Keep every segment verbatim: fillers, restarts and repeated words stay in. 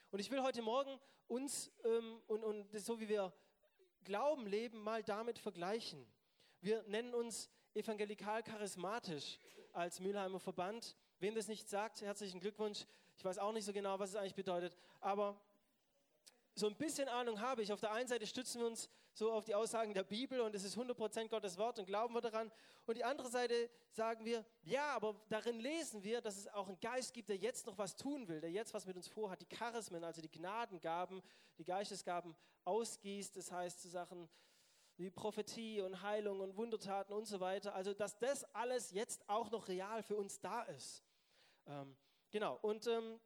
Und ich will heute Morgen uns ähm, und, und das, so wie wir Glauben leben, mal damit vergleichen. Wir nennen uns evangelikal-charismatisch als Mülheimer Verband. Wem das nicht sagt, herzlichen Glückwunsch. Ich weiß auch nicht so genau, was es eigentlich bedeutet, aber so ein bisschen Ahnung habe ich. Auf der einen Seite stützen wir uns so auf die Aussagen der Bibel und es ist hundert Prozent Gottes Wort und glauben wir daran. Und die andere Seite sagen wir, ja, aber darin lesen wir, dass es auch einen Geist gibt, der jetzt noch was tun will, der jetzt was mit uns vorhat, die Charismen, also die Gnadengaben, die Geistesgaben ausgießt. Das heißt zu Sachen wie Prophetie und Heilung und Wundertaten und so weiter. Also dass das alles jetzt auch noch real für uns da ist. Ähm, genau, und ähm,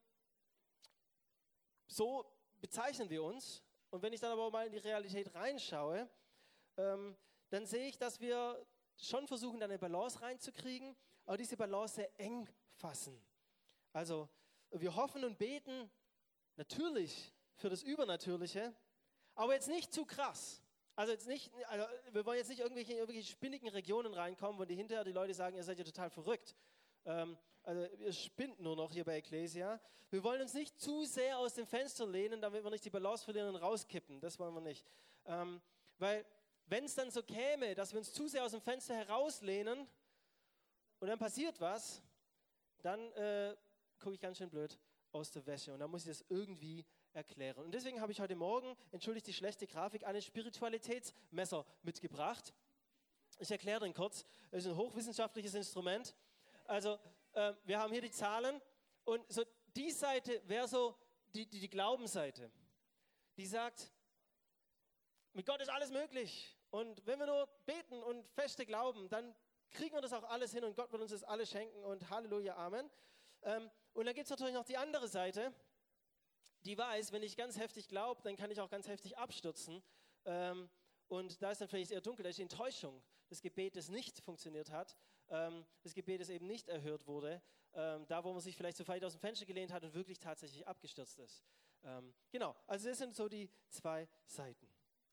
so bezeichnen wir uns. Und wenn ich dann aber mal in die Realität reinschaue, ähm, dann sehe ich, dass wir schon versuchen, da eine Balance reinzukriegen, aber diese Balance sehr eng fassen. Also wir hoffen und beten natürlich für das Übernatürliche, aber jetzt nicht zu krass. Also jetzt nicht, also wir wollen jetzt nicht irgendwelche, in irgendwelche spinnigen Regionen reinkommen, wo die hinterher die Leute sagen, ihr seid ja total verrückt. Ähm, also ihr spinnt nur noch hier bei Ecclesia. Wir wollen uns nicht zu sehr aus dem Fenster lehnen, damit wir nicht die Balance verlieren und rauskippen. Das wollen wir nicht. Ähm, weil wenn es dann so käme, dass wir uns zu sehr aus dem Fenster herauslehnen und dann passiert was, dann äh, gucke ich ganz schön blöd aus der Wäsche und dann muss ich das irgendwie erklären. Und deswegen habe ich heute Morgen, entschuldigt die schlechte Grafik, ein Spiritualitätsmesser mitgebracht. Ich erkläre den kurz. Es ist ein hochwissenschaftliches Instrument. Also äh, wir haben hier die Zahlen und so die Seite wäre so die, die, die Glaubensseite. Die sagt, mit Gott ist alles möglich und wenn wir nur beten und feste glauben, dann kriegen wir das auch alles hin und Gott wird uns das alles schenken und Halleluja, Amen. Ähm, und dann gibt es natürlich noch die andere Seite, die weiß, wenn ich ganz heftig glaube, dann kann ich auch ganz heftig abstürzen. Ähm, Und da ist dann vielleicht eher dunkel, da ist die Enttäuschung, das Gebet, das nicht funktioniert hat, ähm, das Gebet, das eben nicht erhört wurde, ähm, da wo man sich vielleicht so weit aus dem Fenster gelehnt hat und wirklich tatsächlich abgestürzt ist. Ähm, genau, also das sind so die zwei Seiten.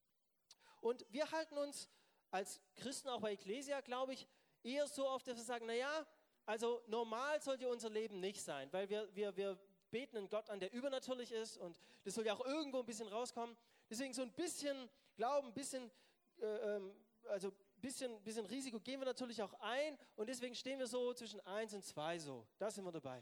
Und wir halten uns als Christen, auch bei Ecclesia, glaube ich, eher so auf, dass wir sagen, naja, also normal sollte unser Leben nicht sein, weil wir, wir, wir beten einen Gott an, der übernatürlich ist und das soll ja auch irgendwo ein bisschen rauskommen. Deswegen so ein bisschen Glauben, ein bisschen, äh, ähm, also ein bisschen, bisschen Risiko gehen wir natürlich auch ein und deswegen stehen wir so zwischen eins und zwei so. Da sind wir dabei.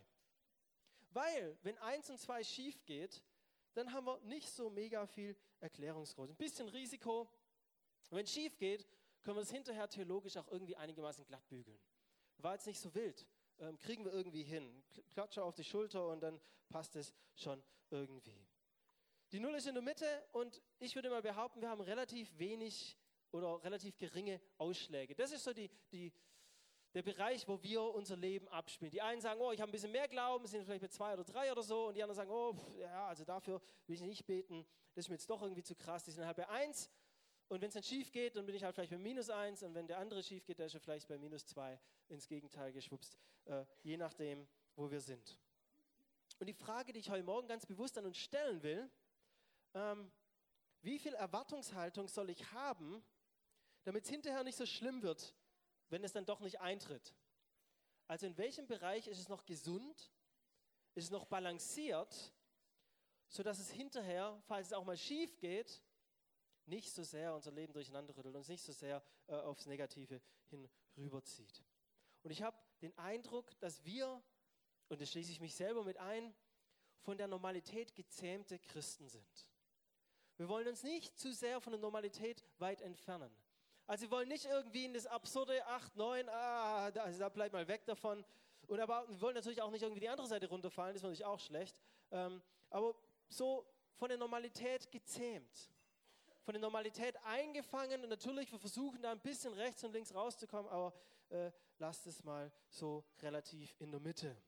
Weil, wenn eins und zwei schief geht, dann haben wir nicht so mega viel Erklärungsgrund. Ein bisschen Risiko. Und wenn es schief geht, können wir das hinterher theologisch auch irgendwie einigermaßen glatt bügeln. War jetzt nicht so wild. Ähm, kriegen wir irgendwie hin. Klatsche auf die Schulter und dann passt es schon irgendwie. Die Null ist in der Mitte und ich würde mal behaupten, wir haben relativ wenig oder relativ geringe Ausschläge. Das ist so die, die, der Bereich, wo wir unser Leben abspielen. Die einen sagen, oh, ich habe ein bisschen mehr Glauben, sind vielleicht mit zwei oder drei oder so. Und die anderen sagen, oh, pff, ja, also dafür will ich nicht beten. Das ist mir jetzt doch irgendwie zu krass. Die sind halt bei eins. Und wenn es dann schief geht, dann bin ich halt vielleicht bei minus eins. Und wenn der andere schief geht, dann ist er vielleicht bei minus zwei ins Gegenteil geschwupst. Äh, je nachdem, wo wir sind. Und die Frage, die ich heute Morgen ganz bewusst an uns stellen will, ähm, wie viel Erwartungshaltung soll ich haben, damit es hinterher nicht so schlimm wird, wenn es dann doch nicht eintritt? Also in welchem Bereich ist es noch gesund, ist es noch balanciert, sodass es hinterher, falls es auch mal schief geht, nicht so sehr unser Leben durcheinander rüttelt und uns nicht so sehr äh, aufs Negative hin rüberzieht. Und ich habe den Eindruck, dass wir, und das schließe ich mich selber mit ein, von der Normalität gezähmte Christen sind. Wir wollen uns nicht zu sehr von der Normalität weit entfernen. Also wir wollen nicht irgendwie in das absurde acht, neun, ah, da, also da bleibt mal weg davon. Und aber wir wollen natürlich auch nicht irgendwie die andere Seite runterfallen, das ist natürlich auch schlecht. Ähm, aber so von der Normalität gezähmt. Von der Normalität eingefangen und natürlich, wir versuchen da ein bisschen rechts und links rauszukommen, aber äh, lasst es mal so relativ in der Mitte.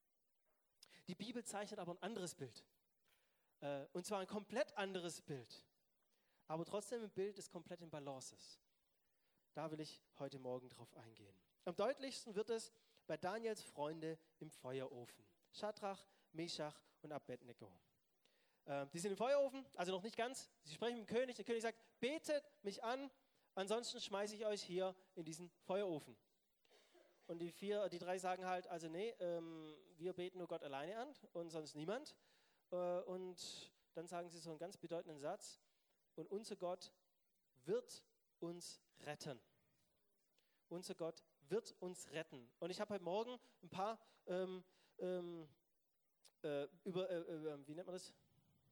Die Bibel zeichnet aber ein anderes Bild. Äh, und zwar ein komplett anderes Bild. Aber trotzdem ein Bild, das komplett in Balance ist. Da will ich heute Morgen drauf eingehen. Am deutlichsten wird es bei Daniels Freunde im Feuerofen. Schadrach, Meschach und Abednego. Äh, die sind im Feuerofen, also noch nicht ganz. Sie sprechen mit dem König. Der König sagt, betet mich an, ansonsten schmeiße ich euch hier in diesen Feuerofen. Und die vier, die drei sagen halt, also nee, ähm, wir beten nur Gott alleine an und sonst niemand. äh, und dann sagen sie so einen ganz bedeutenden Satz, und unser Gott wird uns retten. Unser Gott wird uns retten. Und ich habe heute Morgen ein paar ähm, ähm, äh, über, äh, äh, wie nennt man das?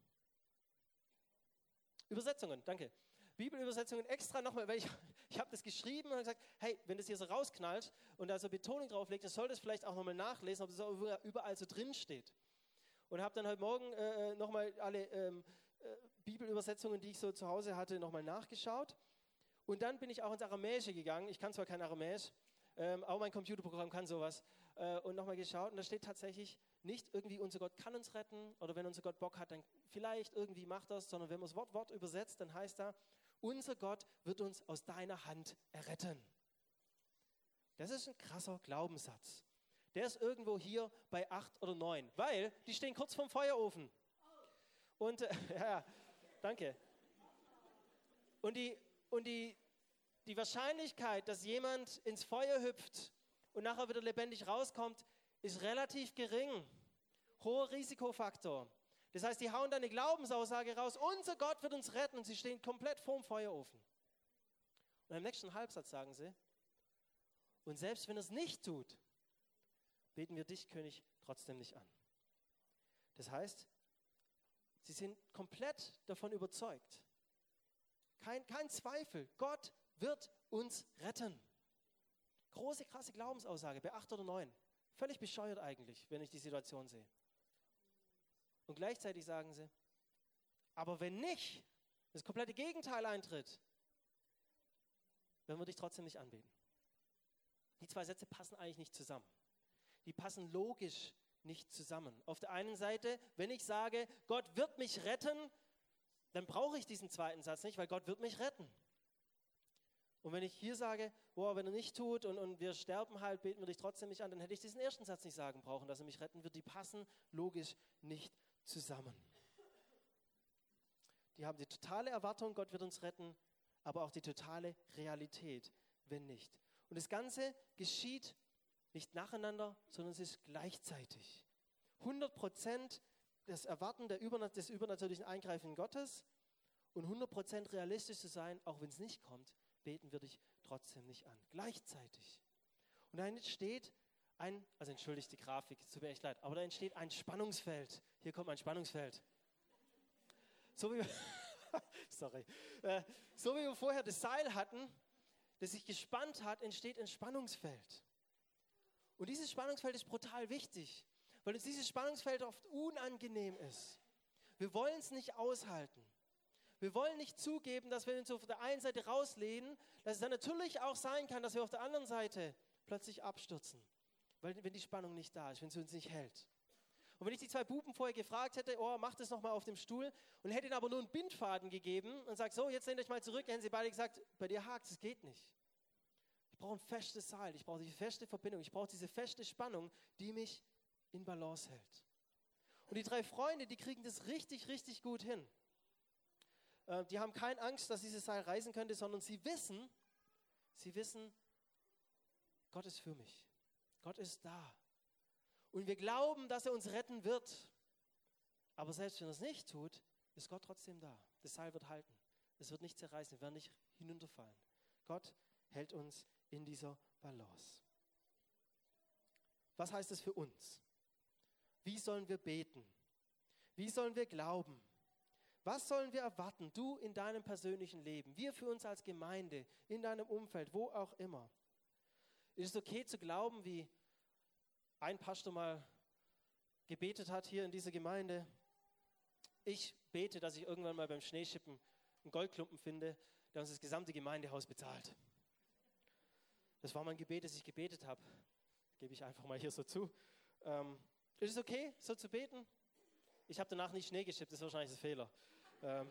Übersetzungen, danke. Bibelübersetzungen extra nochmal, weil ich, ich habe das geschrieben und gesagt, hey, wenn das hier so rausknallt und da so Betonung drauf legt, dann soll das vielleicht auch nochmal nachlesen, ob das auch überall so drin steht. Und habe dann heute Morgen äh, nochmal alle ähm, äh, Bibelübersetzungen, die ich so zu Hause hatte, nochmal nachgeschaut. Und dann bin ich auch ins Aramäische gegangen. Ich kann zwar kein Aramäisch, ähm, aber mein Computerprogramm kann sowas. Äh, und nochmal geschaut und da steht tatsächlich nicht irgendwie, unser Gott kann uns retten oder wenn unser Gott Bock hat, dann vielleicht irgendwie macht das, sondern wenn man es Wort Wort übersetzt, dann heißt da, unser Gott wird uns aus deiner Hand erretten. Das ist ein krasser Glaubenssatz. Der ist irgendwo hier bei acht oder neun, weil die stehen kurz vorm Feuerofen. Und, äh, ja, danke. Und, die, und die, die Wahrscheinlichkeit, dass jemand ins Feuer hüpft und nachher wieder lebendig rauskommt, ist relativ gering. Hoher Risikofaktor. Das heißt, die hauen da eine Glaubensaussage raus, unser Gott wird uns retten und sie stehen komplett vorm Feuerofen. Und im nächsten Halbsatz sagen sie, und selbst wenn er es nicht tut, beten wir dich, König, trotzdem nicht an. Das heißt, sie sind komplett davon überzeugt. Kein, kein Zweifel, Gott wird uns retten. Große, krasse Glaubensaussage bei acht oder neun. Völlig bescheuert eigentlich, wenn ich die Situation sehe. Und gleichzeitig sagen sie, aber wenn nicht, das komplette Gegenteil eintritt, werden wir dich trotzdem nicht anbeten. Die zwei Sätze passen eigentlich nicht zusammen. Die passen logisch nicht zusammen. Auf der einen Seite, wenn ich sage, Gott wird mich retten, dann brauche ich diesen zweiten Satz nicht, weil Gott wird mich retten. Und wenn ich hier sage, boah, wenn er nicht tut und, und wir sterben halt, beten wir dich trotzdem nicht an, dann hätte ich diesen ersten Satz nicht sagen brauchen, dass er mich retten wird. Die passen logisch nicht zusammen. Die haben die totale Erwartung, Gott wird uns retten, aber auch die totale Realität, wenn nicht. Und das Ganze geschieht nicht nacheinander, sondern es ist gleichzeitig. hundert Prozent das Erwarten der Übernat- des übernatürlichen Eingreifen Gottes und hundert Prozent realistisch zu sein, auch wenn es nicht kommt, beten wir dich trotzdem nicht an. Gleichzeitig. Und da entsteht ein, also entschuldigt die Grafik, es tut mir echt leid, aber da entsteht ein Spannungsfeld. Hier kommt ein Spannungsfeld. So wie wir, sorry, äh, so wie wir vorher das Seil hatten, das sich gespannt hat, entsteht ein Spannungsfeld. Und dieses Spannungsfeld ist brutal wichtig, weil uns dieses Spannungsfeld oft unangenehm ist. Wir wollen es nicht aushalten. Wir wollen nicht zugeben, dass wir uns auf der einen Seite rauslehnen, dass es dann natürlich auch sein kann, dass wir auf der anderen Seite plötzlich abstürzen, weil, wenn die Spannung nicht da ist, wenn sie uns nicht hält. Und wenn ich die zwei Buben vorher gefragt hätte, oh, macht das nochmal auf dem Stuhl, und hätte ihnen aber nur einen Bindfaden gegeben und sagt, so, jetzt lehnt euch mal zurück, hätten sie beide gesagt, bei dir hakt es, geht nicht. Ich brauche ein festes Seil, ich brauche diese feste Verbindung, ich brauche diese feste Spannung, die mich in Balance hält. Und die drei Freunde, die kriegen das richtig, richtig gut hin. Äh, die haben keine Angst, dass dieses Seil reißen könnte, sondern sie wissen, sie wissen, Gott ist für mich. Gott ist da. Und wir glauben, dass er uns retten wird. Aber selbst wenn er es nicht tut, ist Gott trotzdem da. Das Seil wird halten. Es wird nicht zerreißen, wir werden nicht hinunterfallen. Gott hält uns in dieser Balance. Was heißt das für uns? Wie sollen wir beten? Wie sollen wir glauben? Was sollen wir erwarten? Du in deinem persönlichen Leben, wir für uns als Gemeinde, in deinem Umfeld, wo auch immer. Ist es okay zu glauben, wie ein Pastor mal gebetet hat hier in dieser Gemeinde? Ich bete, dass ich irgendwann mal beim Schneeschippen einen Goldklumpen finde, der uns das gesamte Gemeindehaus bezahlt. Das war mein Gebet, das ich gebetet habe. Gebe ich einfach mal hier so zu. Ähm, ist es okay, so zu beten? Ich habe danach nicht Schnee geschippt, das ist wahrscheinlich das Fehler. Ähm,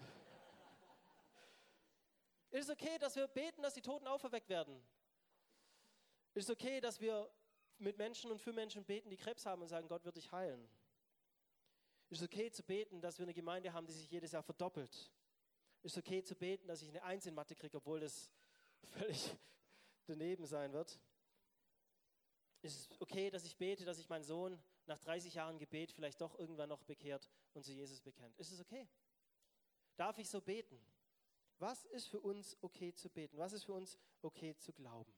ist es okay, dass wir beten, dass die Toten auferweckt werden? Ist es okay, dass wir mit Menschen und für Menschen beten, die Krebs haben und sagen, Gott wird dich heilen? Ist es okay zu beten, dass wir eine Gemeinde haben, die sich jedes Jahr verdoppelt? Ist es okay zu beten, dass ich eine Eins in Mathe kriege, obwohl das völlig daneben sein wird? Ist es okay, dass ich bete, dass ich meinen Sohn nach dreißig Jahren Gebet vielleicht doch irgendwann noch bekehrt und zu Jesus bekennt. Ist es okay? Darf ich so beten? Was ist für uns okay zu beten? Was ist für uns okay zu glauben?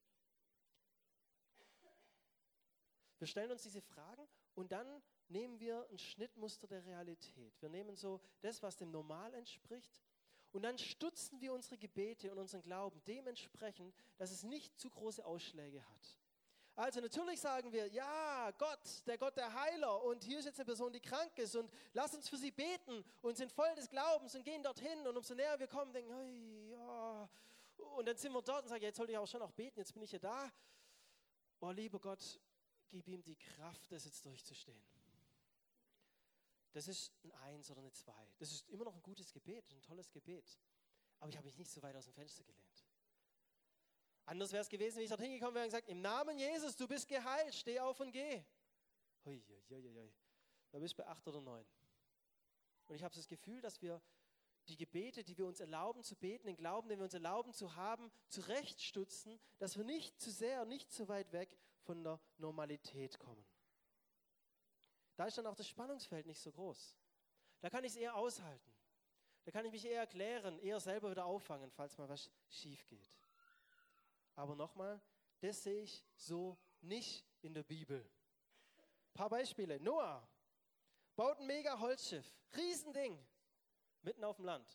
Wir stellen uns diese Fragen und dann nehmen wir ein Schnittmuster der Realität. Wir nehmen so das, was dem Normal entspricht, und dann stutzen wir unsere Gebete und unseren Glauben dementsprechend, dass es nicht zu große Ausschläge hat. Also natürlich sagen wir, ja, Gott, der Gott der Heiler, und hier ist jetzt eine Person, die krank ist, und lass uns für sie beten und sind voll des Glaubens und gehen dorthin, und umso näher wir kommen, denken, hey, ja, und dann sind wir dort und sagen, jetzt sollte ich auch schon auch beten, jetzt bin ich ja da. Oh, lieber Gott, gib ihm die Kraft, das jetzt durchzustehen. Das ist ein Eins oder eine Zwei. Das ist immer noch ein gutes Gebet, ein tolles Gebet. Aber ich habe mich nicht so weit aus dem Fenster gelehnt. Anders wäre es gewesen, wenn ich dort hingekommen wäre und gesagt, im Namen Jesus, du bist geheilt, steh auf und geh. Hui, hui, hui, hui. Da bist du bei acht oder neun. Und ich habe das Gefühl, dass wir die Gebete, die wir uns erlauben zu beten, den Glauben, den wir uns erlauben zu haben, zurechtstutzen, dass wir nicht zu sehr, nicht zu weit weg von der Normalität kommen. Da ist dann auch das Spannungsfeld nicht so groß. Da kann ich es eher aushalten. Da kann ich mich eher erklären, eher selber wieder auffangen, falls mal was schief geht. Aber nochmal, das sehe ich so nicht in der Bibel. Ein paar Beispiele. Noah baut ein mega Holzschiff, Riesending, mitten auf dem Land.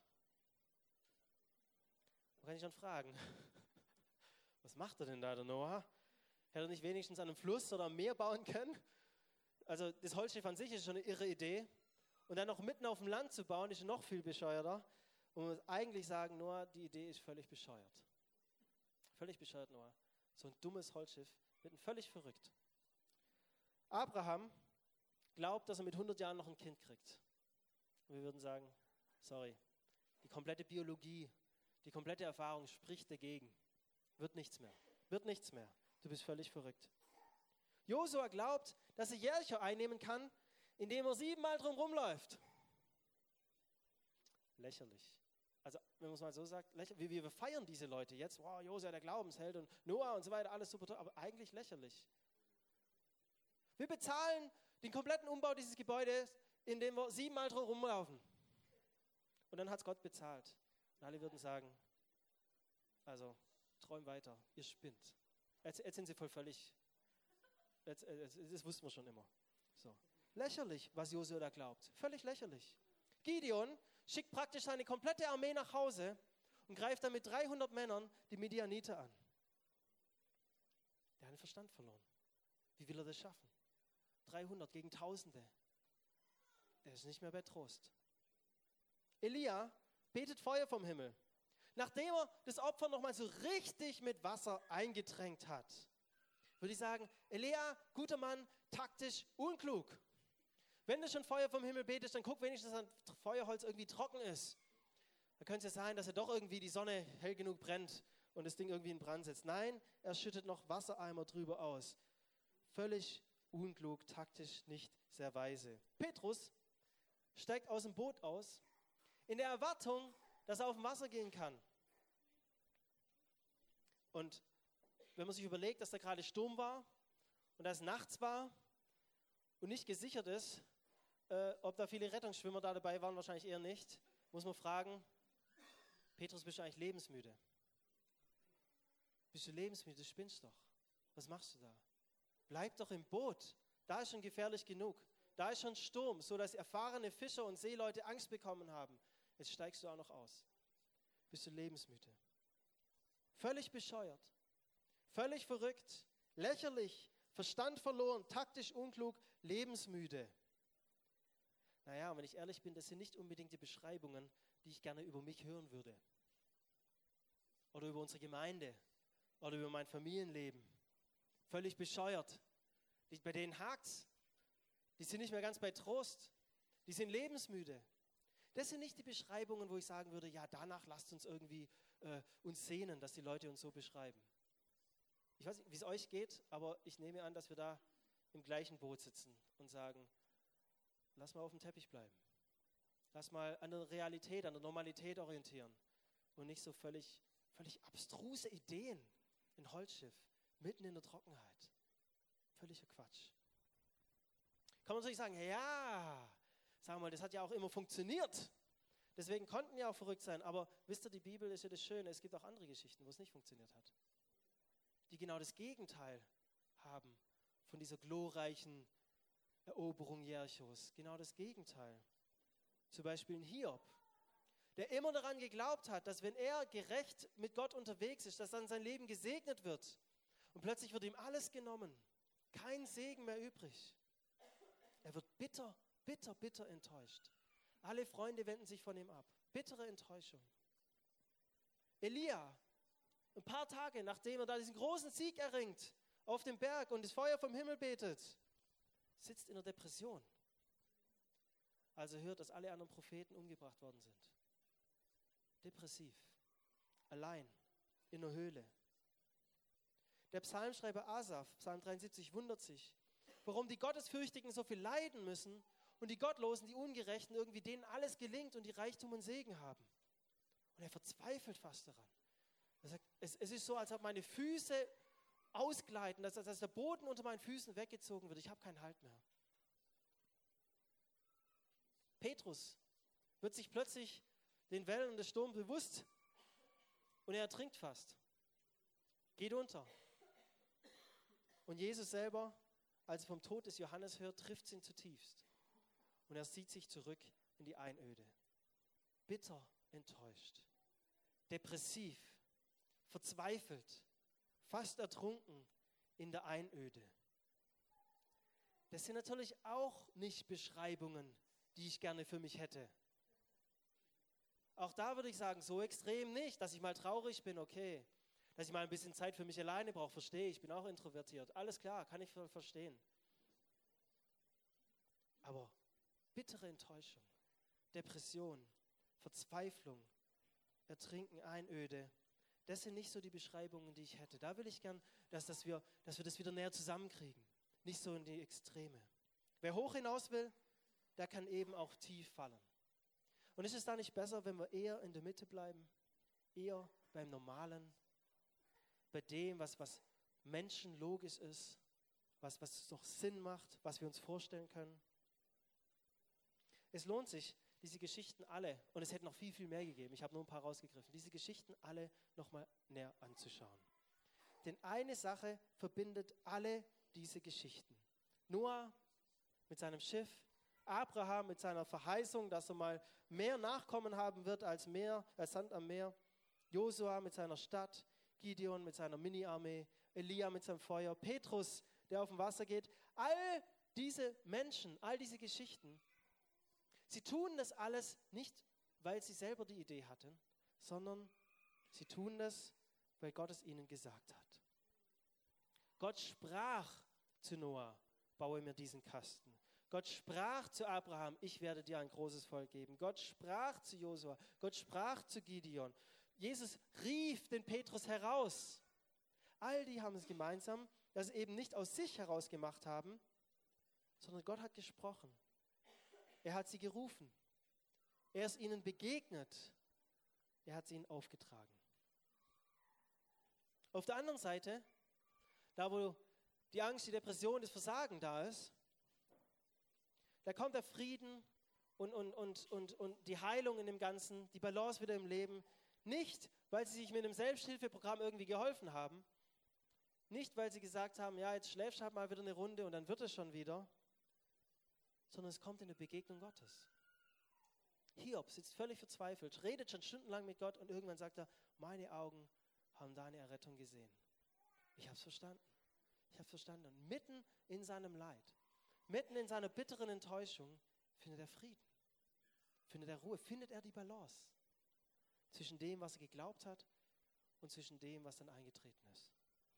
Da kann ich schon fragen, was macht er denn da, der Noah? Hätte er nicht wenigstens an einem Fluss oder am Meer bauen können? Also das Holzschiff an sich ist schon eine irre Idee. Und dann noch mitten auf dem Land zu bauen, ist noch viel bescheuerter. Und man muss eigentlich sagen, Noah, die Idee ist völlig bescheuert. Völlig bescheuert, Noah. So ein dummes Holzschiff, mitten völlig verrückt. Abraham glaubt, dass er mit hundert Jahren noch ein Kind kriegt. Und wir würden sagen, sorry, die komplette Biologie, die komplette Erfahrung spricht dagegen. Wird nichts mehr. Wird nichts mehr. Du bist völlig verrückt. Josua glaubt, dass er Jericho einnehmen kann, indem er siebenmal drum rumläuft. Lächerlich. Also, wenn man es mal so sagt, lächerlich. Wir, wir feiern diese Leute jetzt. Wow, Josua, der Glaubensheld, und Noah und so weiter, alles super toll, aber eigentlich lächerlich. Wir bezahlen den kompletten Umbau dieses Gebäudes, indem wir siebenmal drum rumlaufen. Und dann hat es Gott bezahlt. Und alle würden sagen, also, träum weiter, ihr spinnt. Jetzt, jetzt sind sie voll völlig... Jetzt, jetzt, das wussten wir schon immer. So. Lächerlich, was Josua da glaubt. Völlig lächerlich. Gideon schickt praktisch seine komplette Armee nach Hause und greift dann mit dreihundert Männern die Midianiter an. Der hat den Verstand verloren. Wie will er das schaffen? dreihundert gegen Tausende. Der ist nicht mehr bei Trost. Elia betet Feuer vom Himmel. Nachdem er das Opfer nochmal so richtig mit Wasser eingetränkt hat, würde ich sagen, Elia, guter Mann, taktisch unklug. Wenn du schon Feuer vom Himmel betest, dann guck wenigstens, dass das Feuerholz irgendwie trocken ist. Dann könnte es ja sein, dass er doch irgendwie die Sonne hell genug brennt und das Ding irgendwie in Brand setzt. Nein, er schüttet noch Wassereimer drüber aus. Völlig unklug, taktisch nicht sehr weise. Petrus steigt aus dem Boot aus, in der Erwartung, dass er auf dem Wasser gehen kann. Und wenn man sich überlegt, dass da gerade Sturm war und dass es nachts war und nicht gesichert ist, äh, ob da viele Rettungsschwimmer da dabei waren, wahrscheinlich eher nicht, muss man fragen, Petrus, bist du eigentlich lebensmüde? Bist du lebensmüde? Du spinnst doch. Was machst du da? Bleib doch im Boot. Da ist schon gefährlich genug. Da ist schon Sturm, so dass erfahrene Fischer und Seeleute Angst bekommen haben. Jetzt steigst du auch noch aus. Bist du lebensmüde? Völlig bescheuert. Völlig verrückt, lächerlich, Verstand verloren, taktisch unklug, lebensmüde. Naja, und wenn ich ehrlich bin, das sind nicht unbedingt die Beschreibungen, die ich gerne über mich hören würde. Oder über unsere Gemeinde. Oder über mein Familienleben. Völlig bescheuert. Die, bei denen hakt's. Die sind nicht mehr ganz bei Trost. Die sind lebensmüde. Das sind nicht die Beschreibungen, wo ich sagen würde, ja, danach lasst uns irgendwie äh, uns sehnen, dass die Leute uns so beschreiben. Ich weiß nicht, wie es euch geht, aber ich nehme an, dass wir da im gleichen Boot sitzen und sagen, lass mal auf dem Teppich bleiben. Lass mal an der Realität, an der Normalität orientieren und nicht so völlig, völlig abstruse Ideen. Ein Holzschiff, mitten in der Trockenheit. Völliger Quatsch. Kann man natürlich sagen, ja, sag mal, das hat ja auch immer funktioniert. Deswegen konnten ja auch verrückt sein. Aber wisst ihr, die Bibel ist ja das Schöne, es gibt auch andere Geschichten, wo es nicht funktioniert hat. Die genau das Gegenteil haben von dieser glorreichen Eroberung Jerichos. Genau das Gegenteil. Zum Beispiel in Hiob, der immer daran geglaubt hat, dass wenn er gerecht mit Gott unterwegs ist, dass dann sein Leben gesegnet wird. Und plötzlich wird ihm alles genommen. Kein Segen mehr übrig. Er wird bitter, bitter, bitter enttäuscht. Alle Freunde wenden sich von ihm ab. Bittere Enttäuschung. Elia, ein paar Tage nachdem er da diesen großen Sieg erringt, auf dem Berg und das Feuer vom Himmel betet, sitzt in der Depression. Als er hört, dass alle anderen Propheten umgebracht worden sind. Depressiv. Allein. In der Höhle. Der Psalmschreiber Asaf, Psalm dreiundsiebzig, wundert sich, warum die Gottesfürchtigen so viel leiden müssen und die Gottlosen, die Ungerechten, irgendwie denen alles gelingt und die Reichtum und Segen haben. Und er verzweifelt fast daran. Er sagt, es, es ist so, als ob meine Füße ausgleiten, dass, dass der Boden unter meinen Füßen weggezogen wird. Ich habe keinen Halt mehr. Petrus wird sich plötzlich den Wellen und des Sturms bewusst und er ertrinkt fast. Geht unter. Und Jesus selber, als er vom Tod des Johannes hört, trifft ihn zutiefst. Und er zieht sich zurück in die Einöde. Bitter enttäuscht, depressiv, verzweifelt, fast ertrunken in der Einöde. Das sind natürlich auch nicht Beschreibungen, die ich gerne für mich hätte. Auch da würde ich sagen, so extrem nicht, dass ich mal traurig bin, okay. Dass ich mal ein bisschen Zeit für mich alleine brauche, verstehe ich, bin auch introvertiert. Alles klar, kann ich verstehen. Aber bittere Enttäuschung, Depression, Verzweiflung, Ertrinken, Einöde, das sind nicht so die Beschreibungen, die ich hätte. Da will ich gern, dass, dass, wir, dass wir das wieder näher zusammenkriegen. Nicht so in die Extreme. Wer hoch hinaus will, der kann eben auch tief fallen. Und ist es da nicht besser, wenn wir eher in der Mitte bleiben? Eher beim Normalen? Bei dem, was, was menschenlogisch ist? Was, was doch Sinn macht? Was wir uns vorstellen können? Es lohnt sich, diese Geschichten alle, und es hätte noch viel, viel mehr gegeben, ich habe nur ein paar rausgegriffen, diese Geschichten alle nochmal näher anzuschauen. Denn eine Sache verbindet alle diese Geschichten. Noah mit seinem Schiff, Abraham mit seiner Verheißung, dass er mal mehr Nachkommen haben wird als, Meer, als Sand am Meer, Josua mit seiner Stadt, Gideon mit seiner Mini-Armee, Elia mit seinem Feuer, Petrus, der auf dem Wasser geht. All diese Menschen, all diese Geschichten, sie tun das alles nicht, weil sie selber die Idee hatten, sondern sie tun das, weil Gott es ihnen gesagt hat. Gott sprach zu Noah, baue mir diesen Kasten. Gott sprach zu Abraham, ich werde dir ein großes Volk geben. Gott sprach zu Josua, Gott sprach zu Gideon. Jesus rief den Petrus heraus. All die haben es gemeinsam, dass sie eben nicht aus sich heraus gemacht haben, sondern Gott hat gesprochen. Er hat sie gerufen. Er ist ihnen begegnet. Er hat sie ihnen aufgetragen. Auf der anderen Seite, da wo die Angst, die Depression, das Versagen da ist, da kommt der Frieden und, und, und, und, und die Heilung in dem Ganzen, die Balance wieder im Leben. Nicht, weil sie sich mit einem Selbsthilfeprogramm irgendwie geholfen haben. Nicht, weil sie gesagt haben, ja, jetzt schläfst du halt mal wieder eine Runde und dann wird es schon wieder. Sondern es kommt in der Begegnung Gottes. Hiob sitzt völlig verzweifelt, redet schon stundenlang mit Gott und irgendwann sagt er, meine Augen haben deine Errettung gesehen. Ich habe es verstanden. Ich habe es verstanden. Und mitten in seinem Leid, mitten in seiner bitteren Enttäuschung findet er Frieden, findet er Ruhe, findet er die Balance zwischen dem, was er geglaubt hat und zwischen dem, was dann eingetreten ist.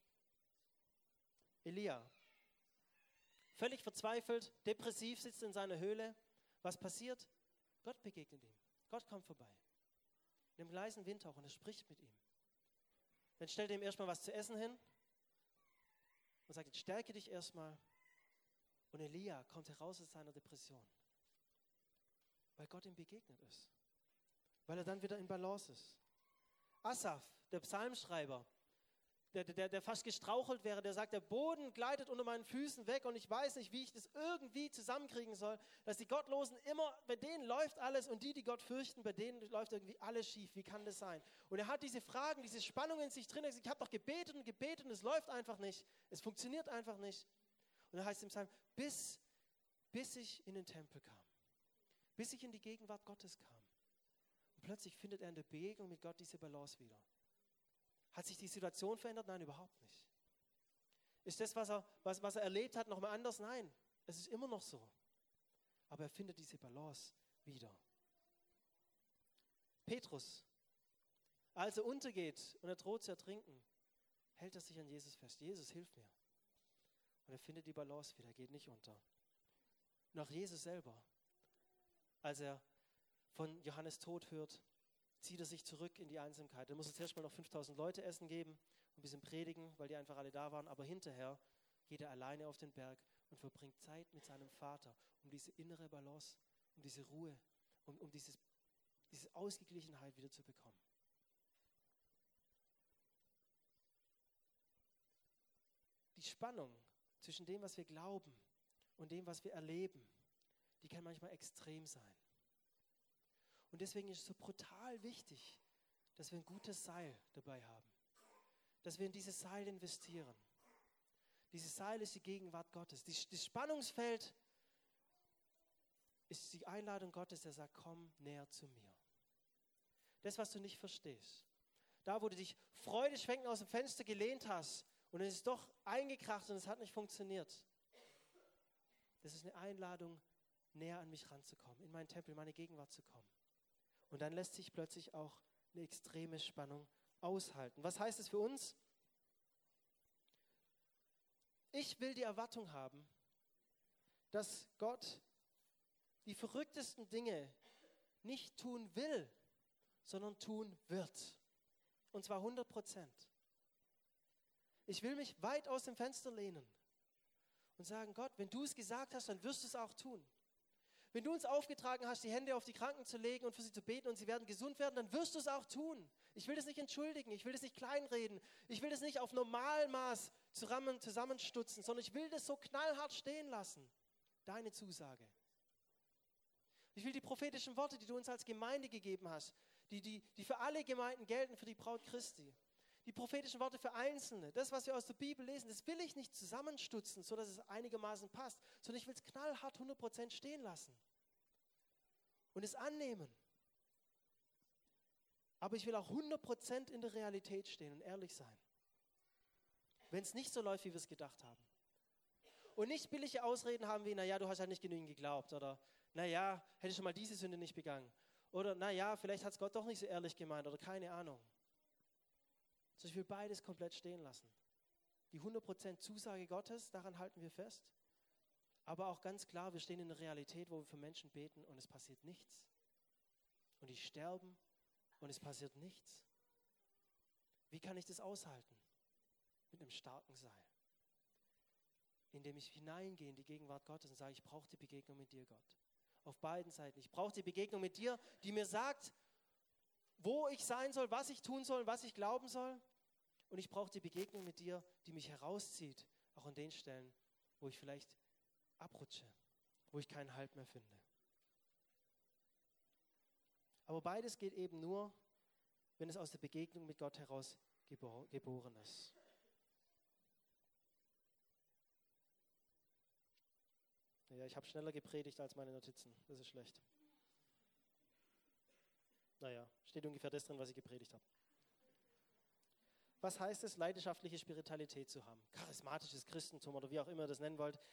Elia, völlig verzweifelt, depressiv, sitzt in seiner Höhle. Was passiert? Gott begegnet ihm. Gott kommt vorbei. In einem leisen Windhauch und er spricht mit ihm. Dann stellt er ihm erstmal was zu essen hin und sagt, jetzt stärke dich erstmal. Und Elia kommt heraus aus seiner Depression, weil Gott ihm begegnet ist. Weil er dann wieder in Balance ist. Asaf, der Psalmschreiber, der, der, der fast gestrauchelt wäre, der sagt, der Boden gleitet unter meinen Füßen weg und ich weiß nicht, wie ich das irgendwie zusammenkriegen soll, dass die Gottlosen immer, bei denen läuft alles und die, die Gott fürchten, bei denen läuft irgendwie alles schief. Wie kann das sein? Und er hat diese Fragen, diese Spannung in sich drin. Er sagt, ich habe doch gebetet und gebetet und es läuft einfach nicht. Es funktioniert einfach nicht. Und er heißt im Psalm, bis, bis ich in den Tempel kam, bis ich in die Gegenwart Gottes kam. Und plötzlich findet er in der Begegnung mit Gott diese Balance wieder. Hat sich die Situation verändert? Nein, überhaupt nicht. Ist das, was er, was, was er erlebt hat, nochmal anders? Nein, es ist immer noch so. Aber er findet diese Balance wieder. Petrus, als er untergeht und er droht zu ertrinken, hält er sich an Jesus fest. Jesus, hilf mir. Und er findet die Balance wieder, geht nicht unter. Und auch Jesus selber, als er von Johannes Tod hört, zieht er sich zurück in die Einsamkeit. Dann muss er zuerst mal noch fünftausend Leute Essen geben und ein bisschen predigen, weil die einfach alle da waren. Aber hinterher geht er alleine auf den Berg und verbringt Zeit mit seinem Vater, um diese innere Balance, um diese Ruhe, um, um dieses, diese Ausgeglichenheit wieder zu bekommen. Die Spannung zwischen dem, was wir glauben und dem, was wir erleben, die kann manchmal extrem sein. Und deswegen ist es so brutal wichtig, dass wir ein gutes Seil dabei haben. Dass wir in dieses Seil investieren. Dieses Seil ist die Gegenwart Gottes. Das Spannungsfeld ist die Einladung Gottes, der sagt, komm näher zu mir. Das, was du nicht verstehst. Da, wo du dich freudeschwenkend aus dem Fenster gelehnt hast und es ist doch eingekracht und es hat nicht funktioniert. Das ist eine Einladung, näher an mich ranzukommen, in meinen Tempel, in meine Gegenwart zu kommen. Und dann lässt sich plötzlich auch eine extreme Spannung aushalten. Was heißt es für uns? Ich will die Erwartung haben, dass Gott die verrücktesten Dinge nicht tun will, sondern tun wird. Und zwar hundert Prozent. Ich will mich weit aus dem Fenster lehnen und sagen, Gott, wenn du es gesagt hast, dann wirst du es auch tun. Wenn du uns aufgetragen hast, die Hände auf die Kranken zu legen und für sie zu beten und sie werden gesund werden, dann wirst du es auch tun. Ich will das nicht entschuldigen, ich will das nicht kleinreden, ich will das nicht auf Normalmaß zusammenstutzen, sondern ich will das so knallhart stehen lassen. Deine Zusage. Ich will die prophetischen Worte, die du uns als Gemeinde gegeben hast, die, die, die für alle Gemeinden gelten, für die Braut Christi. Die prophetischen Worte für Einzelne, das, was wir aus der Bibel lesen, das will ich nicht zusammenstutzen, sodass es einigermaßen passt, sondern ich will es knallhart hundert Prozent stehen lassen und es annehmen. Aber ich will auch hundert Prozent in der Realität stehen und ehrlich sein, wenn es nicht so läuft, wie wir es gedacht haben. Und nicht billige Ausreden haben wie, naja, du hast halt nicht genügend geglaubt oder naja, hätte schon mal diese Sünde nicht begangen oder naja, vielleicht hat es Gott doch nicht so ehrlich gemeint oder keine Ahnung. So, ich will beides komplett stehen lassen. Die hundert Prozent Zusage Gottes, daran halten wir fest. Aber auch ganz klar, wir stehen in der Realität, wo wir für Menschen beten und es passiert nichts. Und die sterben und es passiert nichts. Wie kann ich das aushalten? Mit einem starken Seil. Indem ich hineingehe in die Gegenwart Gottes und sage, ich brauche die Begegnung mit dir, Gott. Auf beiden Seiten. Ich brauche die Begegnung mit dir, die mir sagt, wo ich sein soll, was ich tun soll, was ich glauben soll. Und ich brauche die Begegnung mit dir, die mich herauszieht, auch an den Stellen, wo ich vielleicht abrutsche, wo ich keinen Halt mehr finde. Aber beides geht eben nur, wenn es aus der Begegnung mit Gott heraus gebor- geboren ist. Ja, ich habe schneller gepredigt als meine Notizen, das ist schlecht. Naja, steht ungefähr das drin, was ich gepredigt habe. Was heißt es, leidenschaftliche Spiritualität zu haben? Charismatisches Christentum oder wie auch immer ihr das nennen wollt.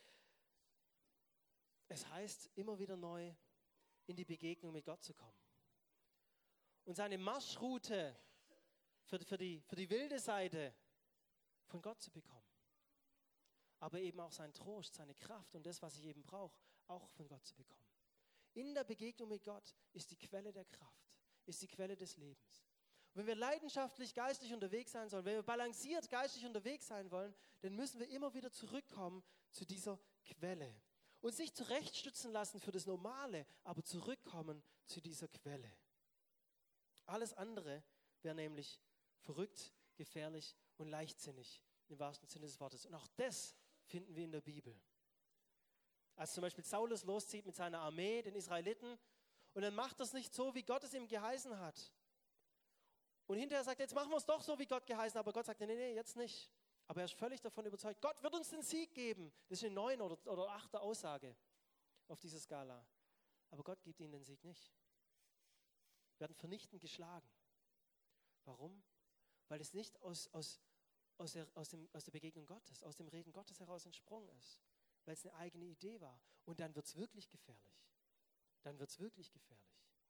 Es heißt, immer wieder neu in die Begegnung mit Gott zu kommen. Und seine Marschroute für, für, die, für die wilde Seite von Gott zu bekommen. Aber eben auch seinen Trost, seine Kraft und das, was ich eben brauche, auch von Gott zu bekommen. In der Begegnung mit Gott ist die Quelle der Kraft, ist die Quelle des Lebens. Und wenn wir leidenschaftlich geistlich unterwegs sein sollen, wenn wir balanciert geistlich unterwegs sein wollen, dann müssen wir immer wieder zurückkommen zu dieser Quelle. Uns nicht zurechtstützen lassen für das Normale, aber zurückkommen zu dieser Quelle. Alles andere wäre nämlich verrückt, gefährlich und leichtsinnig, im wahrsten Sinne des Wortes. Und auch das finden wir in der Bibel. Als zum Beispiel Saulus loszieht mit seiner Armee, den Israeliten, und dann macht er es nicht so, wie Gott es ihm geheißen hat. Und hinterher sagt er, jetzt machen wir es doch so, wie Gott geheißen hat. Aber Gott sagt, nee, nee, jetzt nicht. Aber er ist völlig davon überzeugt, Gott wird uns den Sieg geben. Das ist eine neun oder, oder achte Aussage auf dieser Skala. Aber Gott gibt ihnen den Sieg nicht. Wir werden vernichtend geschlagen. Warum? Weil es nicht aus, aus, aus, der, aus, dem, aus der Begegnung Gottes, aus dem Reden Gottes heraus entsprungen ist. Weil es eine eigene Idee war. Und dann wird es wirklich gefährlich. Dann wird es wirklich gefährlich.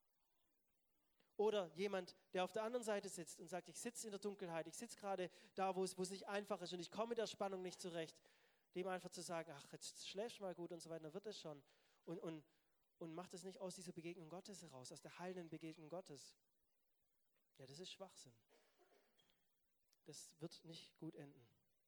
Oder jemand, der auf der anderen Seite sitzt und sagt, ich sitze in der Dunkelheit, ich sitze gerade da, wo es, wo es nicht einfach ist und ich komme mit der Spannung nicht zurecht. Dem einfach zu sagen, ach, jetzt schläfst du mal gut und so weiter, dann wird es schon. Und, und, und macht es nicht aus dieser Begegnung Gottes heraus, aus der heilenden Begegnung Gottes. Ja, das ist Schwachsinn. Das wird nicht gut enden.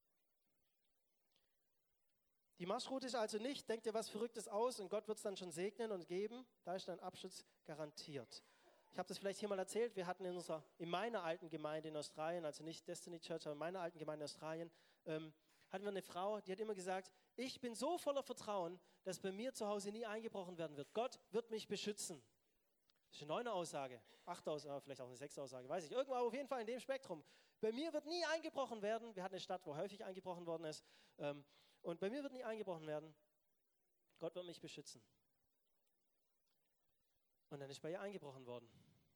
Die Marschroute ist also nicht, denkt dir was Verrücktes aus und Gott wird es dann schon segnen und geben. Da ist dann Abschluss garantiert. Ich habe das vielleicht hier mal erzählt, wir hatten in, unserer, in meiner alten Gemeinde in Australien, also nicht Destiny Church, aber in meiner alten Gemeinde in Australien, ähm, hatten wir eine Frau, die hat immer gesagt, ich bin so voller Vertrauen, dass bei mir zu Hause nie eingebrochen werden wird. Gott wird mich beschützen. Das ist eine neune Aussage, acht Aussage, vielleicht auch eine sechs Aussage, weiß ich. Irgendwo auf jeden Fall in dem Spektrum. Bei mir wird nie eingebrochen werden. Wir hatten eine Stadt, wo häufig eingebrochen worden ist. Ähm, und bei mir wird nie eingebrochen werden. Gott wird mich beschützen. Und dann ist bei ihr eingebrochen worden.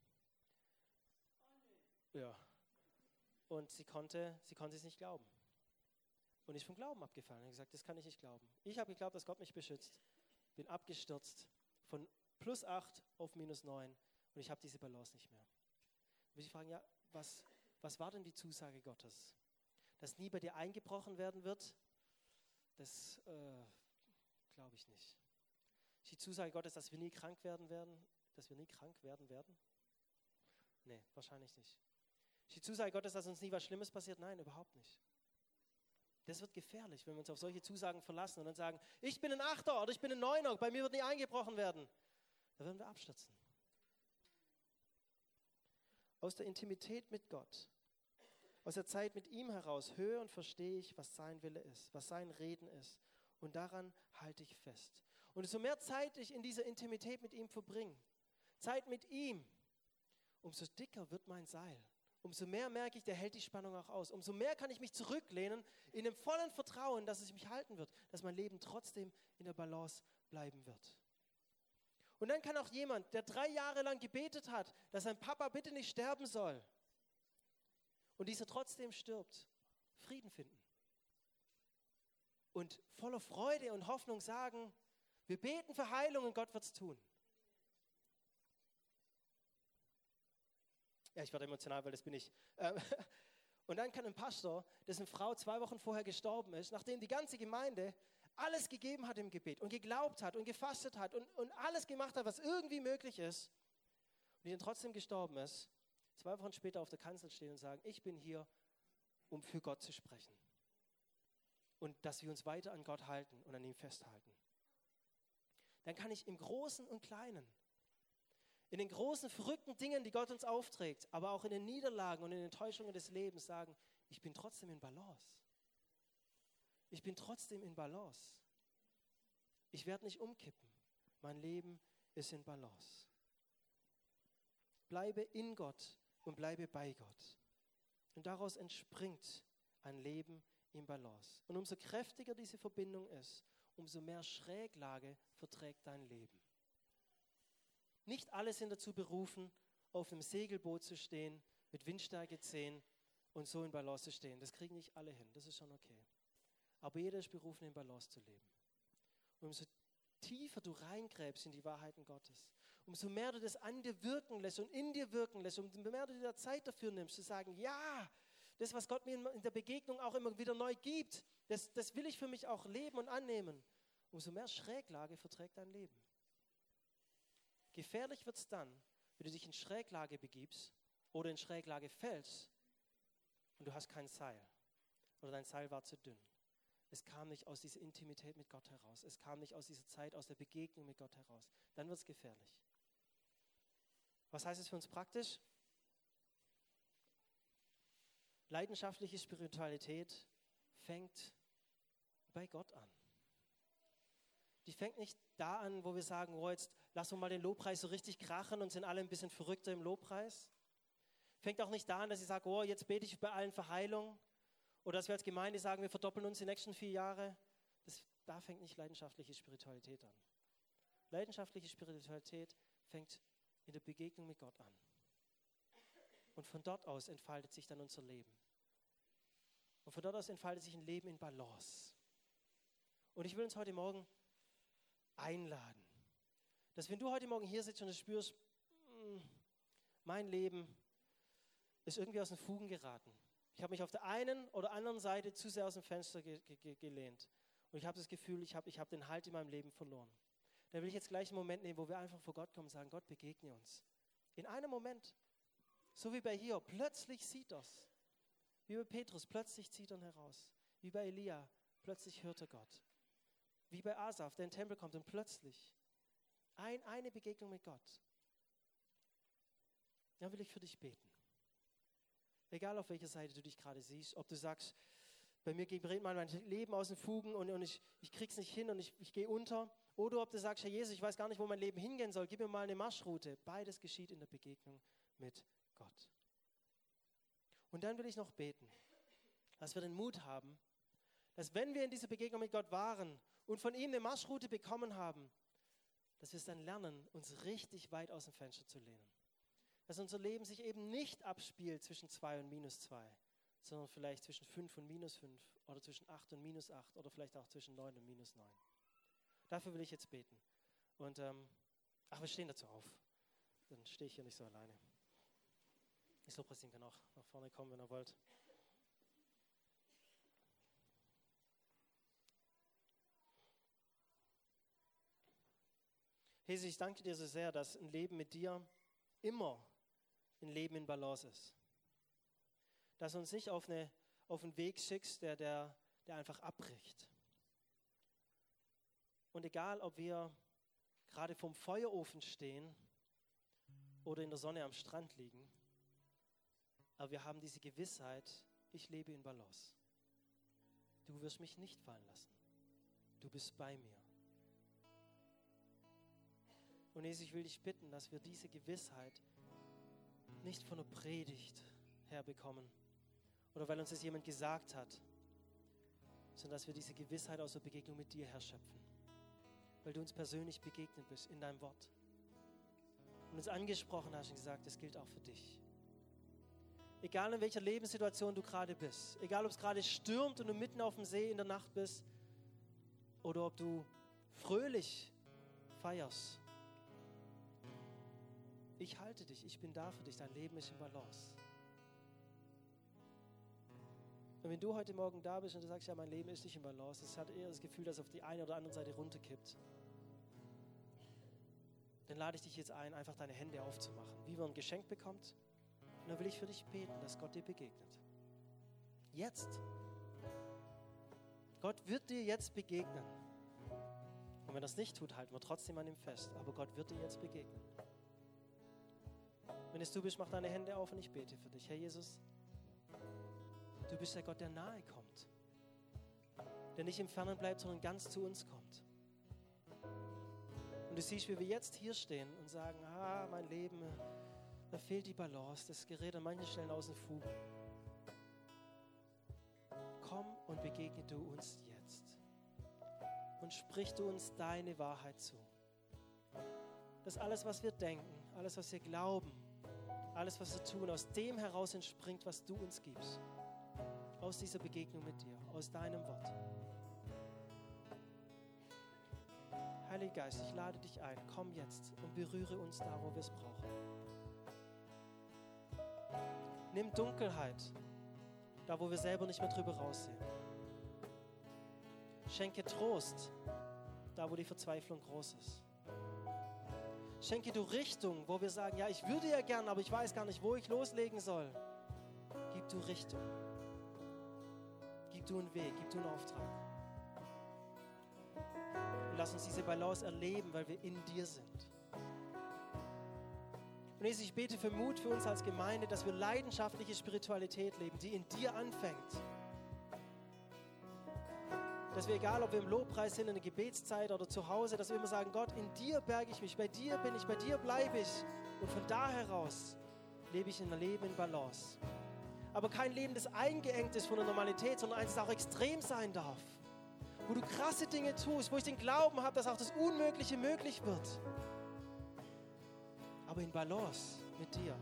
Ja. Und sie konnte, sie konnte es nicht glauben. Und ist vom Glauben abgefallen. Er hat gesagt, das kann ich nicht glauben. Ich habe geglaubt, dass Gott mich beschützt. Bin abgestürzt von plus acht auf minus neun. Und ich habe diese Balance nicht mehr. Und Sie fragen, ja, was, was war denn die Zusage Gottes? Dass nie bei dir eingebrochen werden wird? Das äh, glaube ich nicht. Ist die Zusage Gottes, dass wir nie krank werden werden? Dass wir nie krank werden werden? Nee, wahrscheinlich nicht. Ist die Zusage Gottes, dass uns nie was Schlimmes passiert? Nein, überhaupt nicht. Das wird gefährlich, wenn wir uns auf solche Zusagen verlassen und dann sagen, ich bin ein Achter oder ich bin ein Neuner, bei mir wird nie eingebrochen werden. Da werden wir abstürzen. Aus der Intimität mit Gott, aus der Zeit mit ihm heraus höre und verstehe ich, was sein Wille ist, was sein Reden ist. Und daran halte ich fest. Und so mehr Zeit ich in dieser Intimität mit ihm verbringe, Zeit mit ihm, umso dicker wird mein Seil. Umso mehr merke ich, der hält die Spannung auch aus. Umso mehr kann ich mich zurücklehnen in dem vollen Vertrauen, dass es mich halten wird, dass mein Leben trotzdem in der Balance bleiben wird. Und dann kann auch jemand, der drei Jahre lang gebetet hat, dass sein Papa bitte nicht sterben soll und dieser trotzdem stirbt, Frieden finden. Und voller Freude und Hoffnung sagen, wir beten für Heilung und Gott wird es tun. Ja, ich werde emotional, weil das bin ich. Und dann kann ein Pastor, dessen Frau zwei Wochen vorher gestorben ist, nachdem die ganze Gemeinde alles gegeben hat im Gebet und geglaubt hat und gefastet hat und, und alles gemacht hat, was irgendwie möglich ist, und die dann trotzdem gestorben ist, zwei Wochen später auf der Kanzel stehen und sagen, ich bin hier, um für Gott zu sprechen. Und dass wir uns weiter an Gott halten und an ihm festhalten. Dann kann ich im Großen und Kleinen, in den großen, verrückten Dingen, die Gott uns aufträgt, aber auch in den Niederlagen und in den Enttäuschungen des Lebens sagen, ich bin trotzdem in Balance. Ich bin trotzdem in Balance. Ich werde nicht umkippen. Mein Leben ist in Balance. Bleibe in Gott und bleibe bei Gott. Und daraus entspringt ein Leben in Balance. Und umso kräftiger diese Verbindung ist, umso mehr Schräglage verträgt dein Leben. Nicht alle sind dazu berufen, auf einem Segelboot zu stehen, mit Windstärke zehn und so in Balance zu stehen. Das kriegen nicht alle hin, das ist schon okay. Aber jeder ist berufen, in Balance zu leben. Und umso tiefer du reingräbst in die Wahrheiten Gottes, umso mehr du das an dir wirken lässt und in dir wirken lässt, umso mehr du dir Zeit dafür nimmst, zu sagen, ja, das, was Gott mir in der Begegnung auch immer wieder neu gibt, das, das will ich für mich auch leben und annehmen. Umso mehr Schräglage verträgt dein Leben. Gefährlich wird es dann, wenn du dich in Schräglage begibst oder in Schräglage fällst und du hast kein Seil oder dein Seil war zu dünn. Es kam nicht aus dieser Intimität mit Gott heraus. Es kam nicht aus dieser Zeit, aus der Begegnung mit Gott heraus. Dann wird es gefährlich. Was heißt es für uns praktisch? Leidenschaftliche Spiritualität fängt bei Gott an. Die fängt nicht da an, wo wir sagen, oh, jetzt lassen wir mal den Lobpreis so richtig krachen und sind alle ein bisschen verrückter im Lobpreis. Fängt auch nicht da an, dass ich sage, oh, jetzt bete ich bei allen für Heilung. Oder dass wir als Gemeinde sagen, wir verdoppeln uns die nächsten vier Jahre. Das, da fängt nicht leidenschaftliche Spiritualität an. Leidenschaftliche Spiritualität fängt in der Begegnung mit Gott an. Und von dort aus entfaltet sich dann unser Leben. Und von dort aus entfaltet sich ein Leben in Balance. Und ich will uns heute Morgen einladen, dass wenn du heute Morgen hier sitzt und du spürst, mein Leben ist irgendwie aus den Fugen geraten. Ich habe mich auf der einen oder anderen Seite zu sehr aus dem Fenster ge- ge- gelehnt. Und ich habe das Gefühl, ich habe ich hab den Halt in meinem Leben verloren. Da will ich jetzt gleich einen Moment nehmen, wo wir einfach vor Gott kommen und sagen, Gott, begegne uns. In einem Moment, so wie bei Hiob, plötzlich sieht er's. Wie bei Petrus, plötzlich zieht er ihn heraus. Wie bei Elia, plötzlich hört er Gott. Wie bei Asaf, der in den Tempel kommt und plötzlich ein, eine Begegnung mit Gott. Dann will ich für dich beten. Egal auf welcher Seite du dich gerade siehst, ob du sagst, bei mir geht mein Leben aus den Fugen und, und ich, ich krieg's nicht hin und ich, ich gehe unter. Oder ob du sagst, Herr Jesus, ich weiß gar nicht, wo mein Leben hingehen soll, gib mir mal eine Marschroute. Beides geschieht in der Begegnung mit Gott. Und dann will ich noch beten, dass wir den Mut haben, dass wenn wir in dieser Begegnung mit Gott waren und von ihm eine Marschroute bekommen haben, dass wir es dann lernen, uns richtig weit aus dem Fenster zu lehnen. Dass unser Leben sich eben nicht abspielt zwischen zwei und minus zwei, sondern vielleicht zwischen fünf und minus fünf oder zwischen acht und minus acht oder vielleicht auch zwischen neun und minus neun. Dafür will ich jetzt beten. Und, ähm, ach, wir stehen dazu auf. Dann stehe ich hier nicht so alleine. Ich so, Präsident kann auch nach vorne kommen, wenn ihr wollt. Jesus, ich danke dir so sehr, dass ein Leben mit dir immer ein Leben in Balance ist. Dass du uns nicht auf, eine, auf einen Weg schickst, der, der, der einfach abbricht. Und egal, ob wir gerade vorm Feuerofen stehen oder in der Sonne am Strand liegen, aber wir haben diese Gewissheit, ich lebe in Balance. Du wirst mich nicht fallen lassen. Du bist bei mir. Und Jesus, ich will dich bitten, dass wir diese Gewissheit nicht von der Predigt herbekommen oder weil uns das jemand gesagt hat, sondern dass wir diese Gewissheit aus der Begegnung mit dir herschöpfen. Weil du uns persönlich begegnet bist in deinem Wort und uns angesprochen hast und gesagt, das gilt auch für dich. Egal in welcher Lebenssituation du gerade bist, egal ob es gerade stürmt und du mitten auf dem See in der Nacht bist oder ob du fröhlich feierst. Ich halte dich, ich bin da für dich, dein Leben ist in Balance. Und wenn du heute Morgen da bist und du sagst, ja, mein Leben ist nicht in Balance, es hat eher das Gefühl, dass es auf die eine oder andere Seite runterkippt, dann lade ich dich jetzt ein, einfach deine Hände aufzumachen, wie man ein Geschenk bekommt. Und dann will ich für dich beten, dass Gott dir begegnet. Jetzt. Gott wird dir jetzt begegnen. Und wenn er es nicht tut, halten wir trotzdem an ihm fest. Aber Gott wird dir jetzt begegnen. Wenn es du bist, mach deine Hände auf und ich bete für dich. Herr Jesus, du bist der Gott, der nahe kommt. Der nicht im Fernen bleibt, sondern ganz zu uns kommt. Und du siehst, wie wir jetzt hier stehen und sagen, ah, mein Leben, da fehlt die Balance, das gerät an manchen Stellen aus den Fugen. Komm und begegne du uns jetzt. Und sprich du uns deine Wahrheit zu. Dass alles, was wir denken, alles, was wir glauben, alles, was wir tun, aus dem heraus entspringt, was du uns gibst. Aus dieser Begegnung mit dir, aus deinem Wort. Heiliger Geist, ich lade dich ein, komm jetzt und berühre uns da, wo wir es brauchen. Nimm Dunkelheit, da wo wir selber nicht mehr drüber raussehen. Schenke Trost, da wo die Verzweiflung groß ist. Schenke du Richtung, wo wir sagen, ja, ich würde ja gern, aber ich weiß gar nicht, wo ich loslegen soll. Gib du Richtung. Gib du einen Weg, gib du einen Auftrag. Und lass uns diese Balance erleben, weil wir in dir sind. Und Jesus, ich bete für Mut für uns als Gemeinde, dass wir leidenschaftliche Spiritualität leben, die in dir anfängt. Dass wir, egal ob wir im Lobpreis sind, in der Gebetszeit oder zu Hause, dass wir immer sagen, Gott, in dir berge ich mich, bei dir bin ich, bei dir bleibe ich. Und von da heraus lebe ich ein Leben in Balance. Aber kein Leben, das eingeengt ist von der Normalität, sondern eins, das auch extrem sein darf. Wo du krasse Dinge tust, wo ich den Glauben habe, dass auch das Unmögliche möglich wird. Aber in Balance mit dir.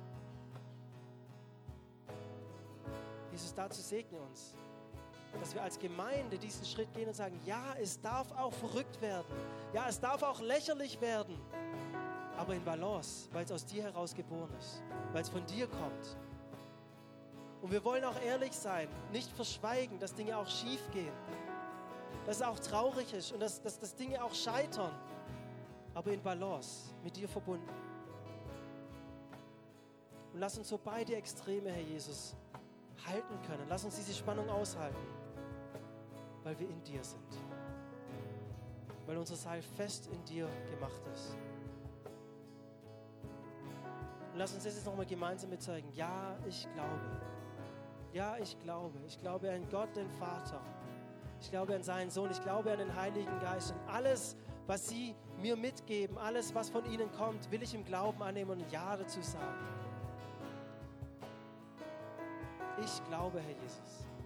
Jesus, dazu segne uns, dass wir als Gemeinde diesen Schritt gehen und sagen, ja, es darf auch verrückt werden. Ja, es darf auch lächerlich werden. Aber in Balance, weil es aus dir heraus geboren ist. Weil es von dir kommt. Und wir wollen auch ehrlich sein, nicht verschweigen, dass Dinge auch schief gehen. Dass es auch traurig ist und dass, dass, dass Dinge auch scheitern. Aber in Balance, mit dir verbunden. Und lass uns so beide Extreme, Herr Jesus, halten können. Lass uns diese Spannung aushalten, weil wir in dir sind. Weil unser Seil fest in dir gemacht ist. Und lass uns das jetzt nochmal gemeinsam bezeugen. Ja, ich glaube. Ja, ich glaube. Ich glaube an Gott, den Vater. Ich glaube an seinen Sohn. Ich glaube an den Heiligen Geist. Und alles, was sie mir mitgeben, alles, was von ihnen kommt, will ich im Glauben annehmen und Ja dazu sagen. Ich glaube, Herr Jesus.